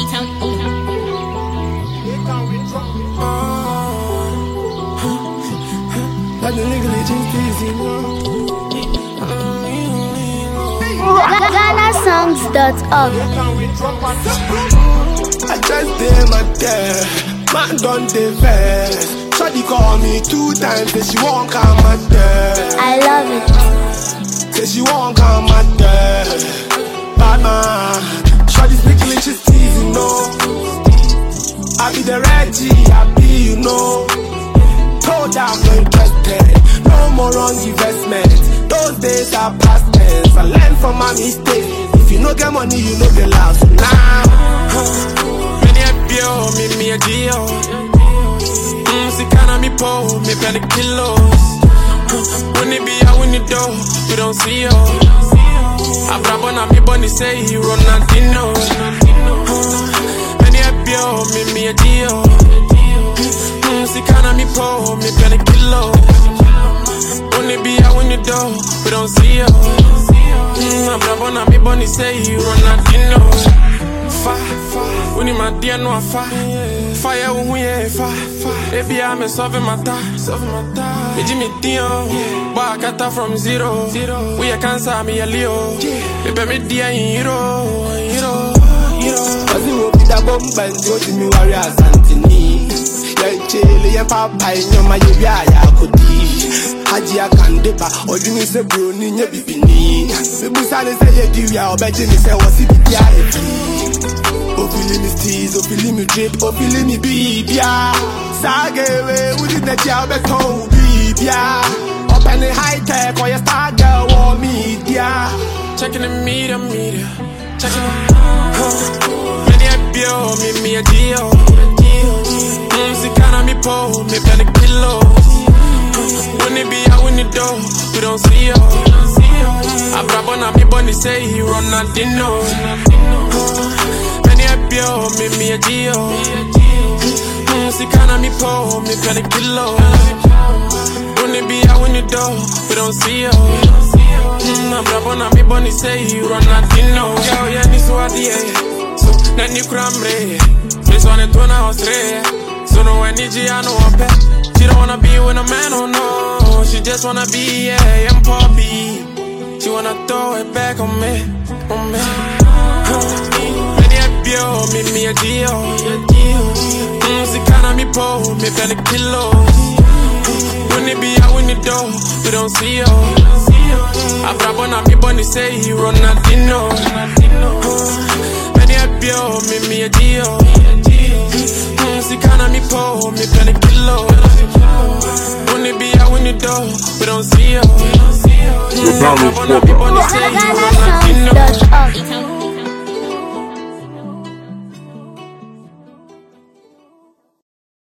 But the nigga legend easy, GhanaSongs.org. I just did my dad. Man done the best. Shawty call me 2 times, say she won't come my dad. I love it. Say she won't come my dad. Bad man, shawty speaking just teasing, no. I be the Reggie, I be, you know. Told her I'm not interested. No more wrong investment. Those days are past tense. I learned from my mistakes. If you no get money, you no get love. So now, many a bio, me a deal. See, can I me po, me penny kilos. When it be out when you do, we don't see you. I grab on me bunny say he run nothing no. Many a bio, me a deal. See, can I me po, me penny kilos. When it be out when you do, we don't see you. I grab on me bunny say he run nothing no. Fire, when you my dear no fire, when we fire. Baby, I'm solving my time. Me Jimmy Dio, but I got that from zero. We a cancer, me a Leo. Baby, me dear hero. cause you will be the bomb and go to me warriors Antony. Yeah, chili and papa in your my ya could be. Haji a candipa, or you miss a bruni in your bikini. The Busani say, yeah, but Jimmy say, what's it? Opili me steez, opili me drip, opili me bibia. Sagewe, who did the job at home, bibia. Open the high tech for your star girl or media. Checking the meter. Checking the many a bio, me a deal. See, can I me po, me penny kilos. When it be out when you do, we don't see you. I grab on me bunny say he run nothing no. Many a bio, me a deal. See, can I me po, me penny kilos. When it be out when you do, we don't see you. I grab on me bunny say he run nothing no. Yo, yeah, ni so adie. So, then you cramre. This one is 2 hours straight. So no energy, I know I'm back. She don't wanna be with a man, oh no. She just wanna be, yeah, I'm poppy. She wanna throw it back on me. Many a bio, me a deal. See, can I me po, me penny kilos. When it be out when you do, we don't see you. I grab on me bunny say he run nothing no. Many a bio, me a deal. See, can I me po, me penny kilos. When it be out when you do, we don't see you. I grab on me bunny say he run